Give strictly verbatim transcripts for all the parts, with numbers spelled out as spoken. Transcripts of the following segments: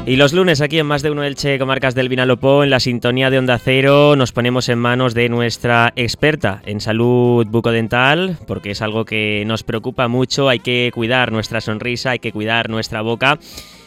Y los lunes aquí en Más de Uno Elche, Comarcas del Vinalopó, en la sintonía de Onda Cero, nos ponemos en manos de nuestra experta en salud bucodental, porque es algo que nos preocupa mucho. Hay que cuidar nuestra sonrisa, hay que cuidar nuestra boca.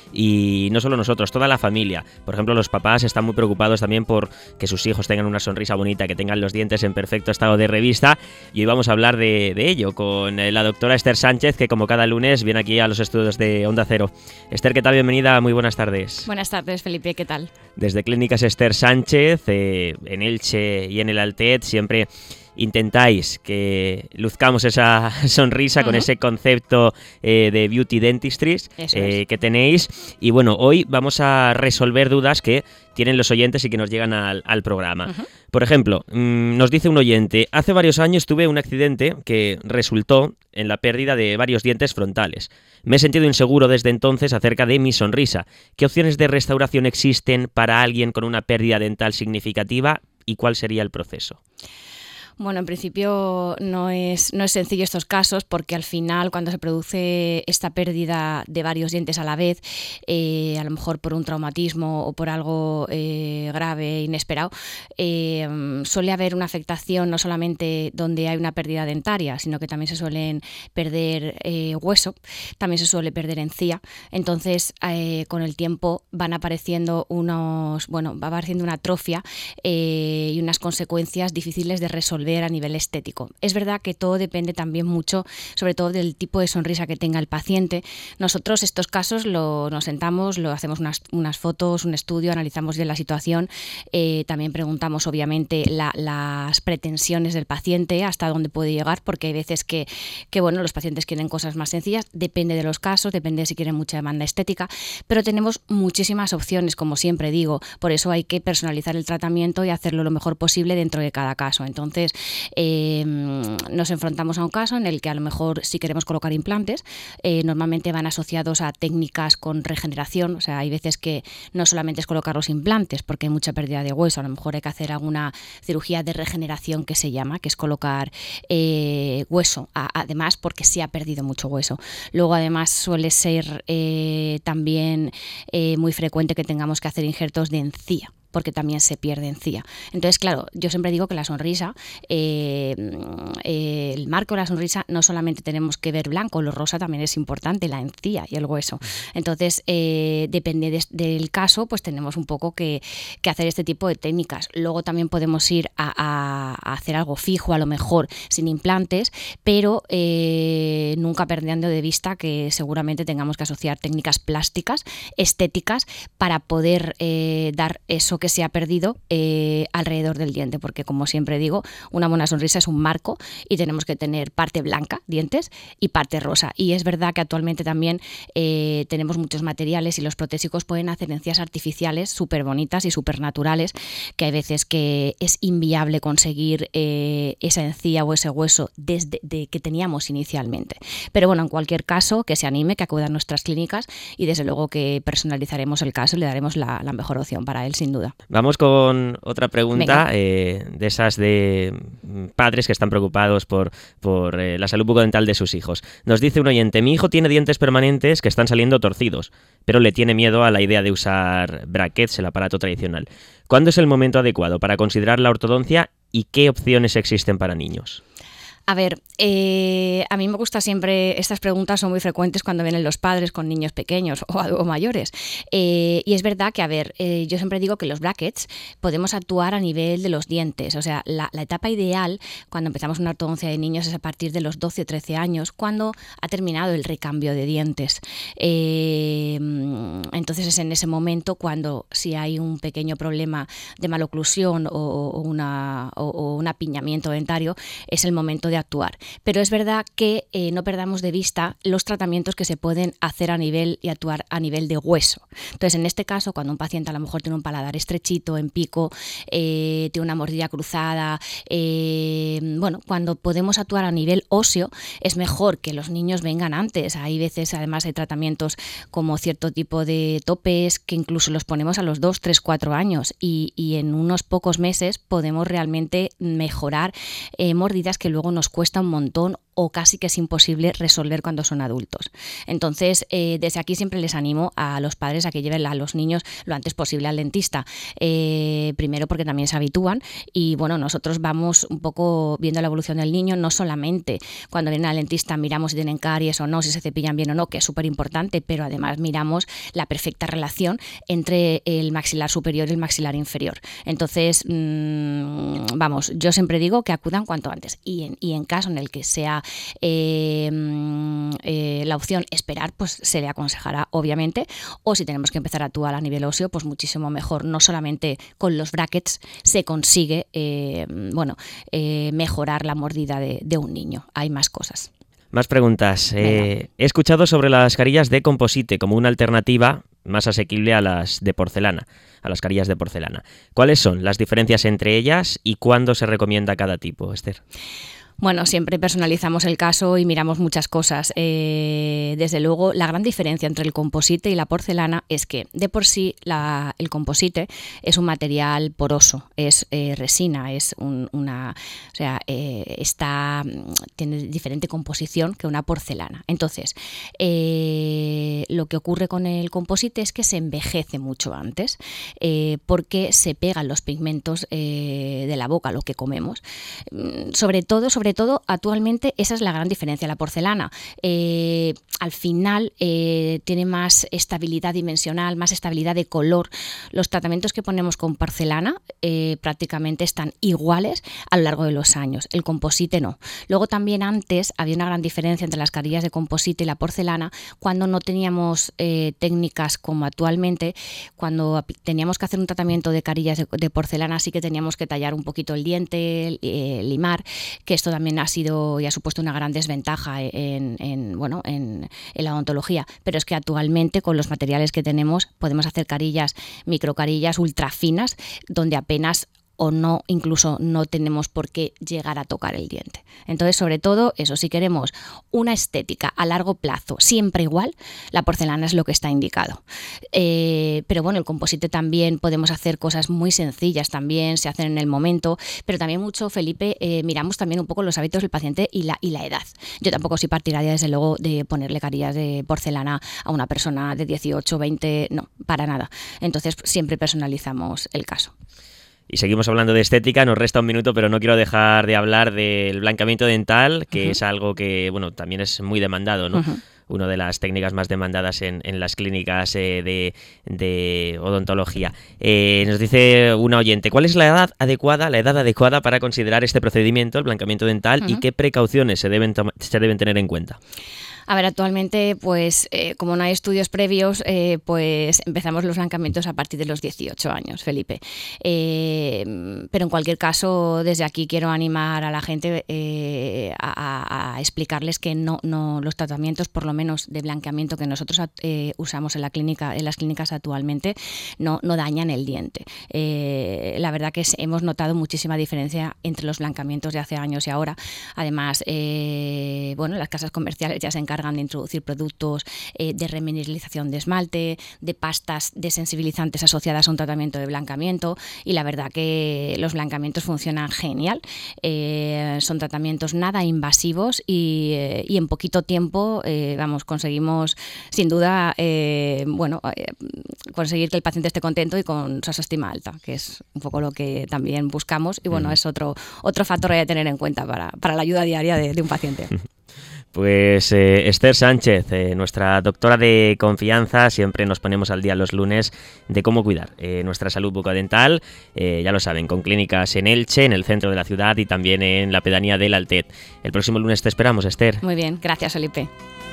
Y no solo nosotros, toda la familia. Por ejemplo, los papás están muy preocupados también por que sus hijos tengan una sonrisa bonita, que tengan los dientes en perfecto estado de revista. Y hoy vamos a hablar de, de ello con la doctora Esther Sánchez, que como cada lunes viene aquí a los estudios de Onda Cero. Esther, ¿qué tal? Bienvenida, muy buenas tardes. Buenas tardes, Felipe, ¿qué tal? Desde Clínicas Esther Sánchez, eh, en Elche y en el Altet, siempre intentáis que luzcamos esa sonrisa uh-huh. con ese concepto eh, de beauty dentistry eh, que tenéis. Y bueno, hoy vamos a resolver dudas que tienen los oyentes y que nos llegan al, al programa. Uh-huh. Por ejemplo, mmm, nos dice un oyente: hace varios años tuve un accidente que resultó en la pérdida de varios dientes frontales. Me he sentido inseguro desde entonces acerca de mi sonrisa. ¿Qué opciones de restauración existen para alguien con una pérdida dental significativa y cuál sería el proceso? Bueno, en principio no es, no es sencillo estos casos, porque al final cuando se produce esta pérdida de varios dientes a la vez, eh, a lo mejor por un traumatismo o por algo eh, grave, inesperado, eh, suele haber una afectación no solamente donde hay una pérdida dentaria, sino que también se suelen perder eh, hueso, también se suele perder encía. Entonces, eh, con el tiempo van apareciendo unos, bueno, va apareciendo una atrofia eh, y unas consecuencias difíciles de resolver a nivel estético. Es verdad que todo depende también mucho, sobre todo del tipo de sonrisa que tenga el paciente. Nosotros estos casos lo, nos sentamos, lo hacemos unas, unas fotos, un estudio, analizamos bien la situación, eh, también preguntamos obviamente la, las pretensiones del paciente, hasta dónde puede llegar, porque hay veces que, que bueno, los pacientes quieren cosas más sencillas, depende de los casos, depende de si quieren mucha demanda estética, pero tenemos muchísimas opciones, como siempre digo, por eso hay que personalizar el tratamiento y hacerlo lo mejor posible dentro de cada caso. Entonces, Eh, nos enfrentamos a un caso en el que a lo mejor si queremos colocar implantes, eh, normalmente van asociados a técnicas con regeneración. O sea, hay veces que no solamente es colocar los implantes porque hay mucha pérdida de hueso, a lo mejor hay que hacer alguna cirugía de regeneración que se llama, que es colocar eh, hueso, a, además porque se ha perdido mucho hueso. Luego además suele ser eh, también eh, muy frecuente que tengamos que hacer injertos de encía, porque también se pierde encía. Entonces, claro, yo siempre digo que la sonrisa, eh, eh, el marco de la sonrisa, no solamente tenemos que ver blanco, lo rosa también es importante, la encía y el hueso. Entonces, eh, depende de, del caso, pues tenemos un poco que, que hacer este tipo de técnicas. Luego también podemos ir a, a, a hacer algo fijo, a lo mejor sin implantes, pero eh, nunca perdiendo de vista que seguramente tengamos que asociar técnicas plásticas, estéticas, para poder eh, dar eso que se ha perdido eh, alrededor del diente, porque como siempre digo, una buena sonrisa es un marco y tenemos que tener parte blanca, dientes, y parte rosa. Y es verdad que actualmente también eh, tenemos muchos materiales y los protésicos pueden hacer encías artificiales súper bonitas y súper naturales, que hay veces que es inviable conseguir eh, esa encía o ese hueso desde de que teníamos inicialmente. Pero bueno, en cualquier caso, que se anime, que acuda a nuestras clínicas y desde luego que personalizaremos el caso y le daremos la, la mejor opción para él, sin duda. Vamos con otra pregunta eh, de esas de padres que están preocupados por, por eh, la salud bucodental de sus hijos. Nos dice un oyente: mi hijo tiene dientes permanentes que están saliendo torcidos, pero le tiene miedo a la idea de usar brackets, el aparato tradicional. ¿Cuándo es el momento adecuado para considerar la ortodoncia y qué opciones existen para niños? A ver, eh, a mí me gusta siempre, estas preguntas son muy frecuentes cuando vienen los padres con niños pequeños o, o mayores. Eh, y es verdad que, a ver, eh, yo siempre digo que los brackets podemos actuar a nivel de los dientes. O sea, la, la etapa ideal cuando empezamos una ortodoncia de niños es a partir de los doce o trece años, cuando ha terminado el recambio de dientes. Eh, entonces es en ese momento cuando, si hay un pequeño problema de maloclusión o, o, una, o, o un apiñamiento dentario, es el momento de actuar. Pero es verdad que eh, no perdamos de vista los tratamientos que se pueden hacer a nivel y actuar a nivel de hueso. Entonces, en este caso, cuando un paciente a lo mejor tiene un paladar estrechito, en pico, eh, tiene una mordida cruzada, eh, bueno, cuando podemos actuar a nivel óseo, es mejor que los niños vengan antes. Hay veces, además, hay tratamientos como cierto tipo de topes que incluso los ponemos a los dos, tres, cuatro años y, y en unos pocos meses podemos realmente mejorar eh, mordidas que luego nos cuesta un montón o casi que es imposible resolver cuando son adultos. Entonces, eh, desde aquí siempre les animo a los padres a que lleven a los niños lo antes posible al dentista. Eh, primero porque también se habitúan y bueno, nosotros vamos un poco viendo la evolución del niño, no solamente cuando vienen al dentista miramos si tienen caries o no, si se cepillan bien o no, que es súper importante, pero además miramos la perfecta relación entre el maxilar superior y el maxilar inferior. Entonces, mmm, vamos, yo siempre digo que acudan cuanto antes y en, y en caso en el que sea eh, eh, la opción esperar, pues se le aconsejará obviamente, o si tenemos que empezar a actuar a nivel óseo, pues muchísimo mejor. No solamente con los brackets se consigue eh, bueno, eh, mejorar la mordida de, de un niño, hay más cosas. Más preguntas. Eh, he escuchado sobre las carillas de composite como una alternativa más asequible a las de porcelana, a las carillas de porcelana. ¿Cuáles son las diferencias entre ellas y cuándo se recomienda cada tipo, Esther? Bueno, siempre personalizamos el caso y miramos muchas cosas. Eh, desde luego, la gran diferencia entre el composite y la porcelana es que, de por sí, la, el composite es un material poroso, es eh, resina, es un, una, o sea, eh, está, tiene diferente composición que una porcelana. Entonces, eh, lo que ocurre con el composite es que se envejece mucho antes, eh, porque se pegan los pigmentos eh, de la boca, lo que comemos. Sobre todo, sobre todo, actualmente esa es la gran diferencia. La porcelana eh, al final eh, tiene más estabilidad dimensional, más estabilidad de color. Los tratamientos que ponemos con porcelana eh, prácticamente están iguales a lo largo de los años. El composite no. Luego también antes había una gran diferencia entre las carillas de composite y la porcelana cuando no teníamos eh, técnicas como actualmente. Cuando teníamos que hacer un tratamiento de carillas de, de porcelana sí que teníamos que tallar un poquito el diente, eh, limar, que esto también ha sido y ha supuesto una gran desventaja en, en, bueno, en, en la odontología, pero es que actualmente con los materiales que tenemos podemos hacer carillas, microcarillas ultra finas, donde apenas o no, incluso no tenemos por qué llegar a tocar el diente. Entonces, sobre todo, eso, si queremos una estética a largo plazo, siempre igual, la porcelana es lo que está indicado. Eh, pero bueno, el composite también podemos hacer cosas muy sencillas, también se hacen en el momento, pero también mucho, Felipe, eh, miramos también un poco los hábitos del paciente y la, y la edad. Yo tampoco soy partidaria, desde luego, de ponerle carillas de porcelana a una persona de dieciocho, veinte, no, para nada. Entonces, siempre personalizamos el caso. Y seguimos hablando de estética, nos resta un minuto, pero no quiero dejar de hablar del blanqueamiento dental, que uh-huh. es algo que, bueno, también es muy demandado, ¿no? Uh-huh. Una de las técnicas más demandadas en, en las clínicas eh, de, de odontología. Eh, nos dice una oyente, ¿cuál es la edad adecuada, la edad adecuada para considerar este procedimiento, el blanqueamiento dental, uh-huh. y qué precauciones se deben, se deben tener en cuenta? A ver, actualmente, pues eh, como no hay estudios previos, eh, pues empezamos los blanqueamientos a partir de los dieciocho años, Felipe. Eh, pero en cualquier caso, desde aquí quiero animar a la gente eh, a, a explicarles que no, no los tratamientos, por lo menos de blanqueamiento que nosotros eh, usamos en la clínica, en las clínicas actualmente, no, no dañan el diente. Eh, la verdad que hemos notado muchísima diferencia entre los blanqueamientos de hace años y ahora. Además, eh, bueno, las casas comerciales ya se encargan de introducir productos eh, de remineralización de esmalte, de pastas desensibilizantes asociadas a un tratamiento de blanqueamiento, y la verdad que los blanqueamientos funcionan genial. Eh, son tratamientos nada invasivos y, eh, y en poquito tiempo eh, vamos, conseguimos sin duda eh, bueno, eh, conseguir que el paciente esté contento y con su autoestima alta, que es un poco lo que también buscamos, y bueno, mm. es otro, otro factor a tener en cuenta para, para la ayuda diaria de, de un paciente. Pues eh, Esther Sánchez, eh, nuestra doctora de confianza, siempre nos ponemos al día los lunes de cómo cuidar eh, nuestra salud bucodental, eh, ya lo saben, con clínicas en Elche, en el centro de la ciudad y también en la pedanía del Altet. El próximo lunes te esperamos, Esther. Muy bien, gracias, Felipe.